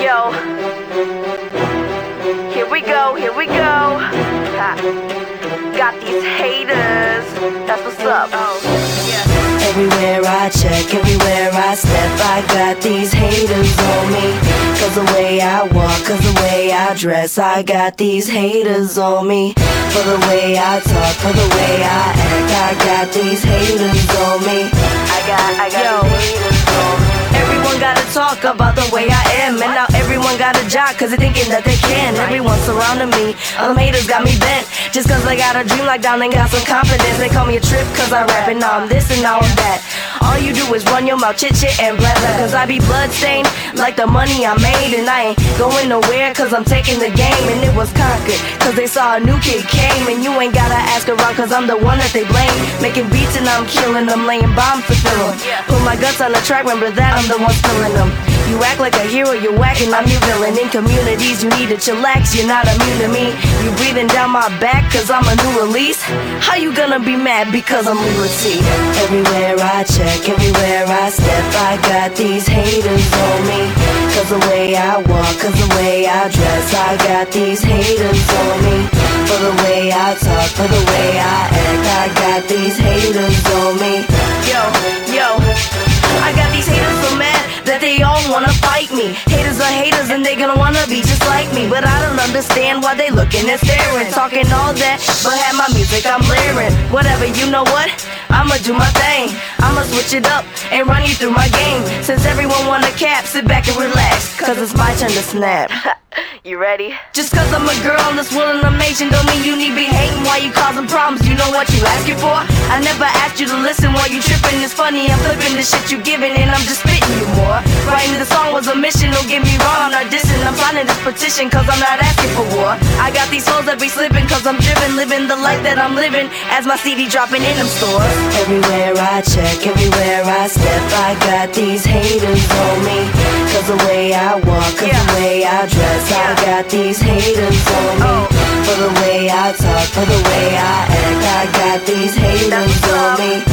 Yo, here we go, here we go. Ha. Got these haters, that's what's up. Oh, yeah. Everywhere I check, everywhere I step, I got these haters on me. Cause the way I walk, cause the way I dress, I got these haters on me. For the way I talk, for the way I act, I got these haters on me. I got these haters on me. Everyone gotta talk about the way I am, and now everyone got a job cause they thinking that they can. Everyone surrounding me, all them haters got me bent. Just cause I got a dream like down and got some confidence. They call me a trip cause I rap and now I'm this and now I'm that. All you do is run your mouth, chit and blah blah. Cause I be bloodstained like the money I made. And I ain't going nowhere cause I'm taking the game. And it was conquered cause they saw a new kid came. And you ain't gotta ask around cause I'm the one that they blame. Making beats and I'm killing them, laying bombs to fill them. Put my guts on the track, remember that I'm the one spilling them. You act like a hero, you're whack and I'm your villain. In communities you need to chillax, you're not immune to me. You breathing down my back cause I'm a new release. How you gonna be mad because I'm Lila T? Everywhere I check, everywhere I step, I got these haters on me. Cause the way I walk, cause the way I dress, I got these haters on me. For the way I talk, for the way I act, I got these haters on me. Yo, I got these haters so mad that they all wanna fight me. Haters are haters and they gonna wanna be just like me. But I don't understand why they looking and staring, talking all that, but have my music I'm blaring. Whatever, you know what? I'ma do my thing. I'ma switch it up and run you through my game. Since everyone wanna cap, sit back and relax, cause it's my turn to snap. You ready? Just cause I'm a girl that's willing to nation don't mean you need be hating while you causing problems. You know what you asking for? I never asked you to listen while you tripping. It's funny, I'm flipping the shit you giving and I'm just spitting you more. Writing the song was a mission, don't get me wrong, I'm not dissing. I'm signing this petition cause I'm not asking for war. I got these souls that be slipping cause I'm driven, living the life that I'm living as my CD dropping in them stores. Everywhere I check, everywhere I step, I got these haters on me. Cause the way I walk, cause the way I dress, I got these haters on me. For the way I talk, for the way I act, I got these haters on me.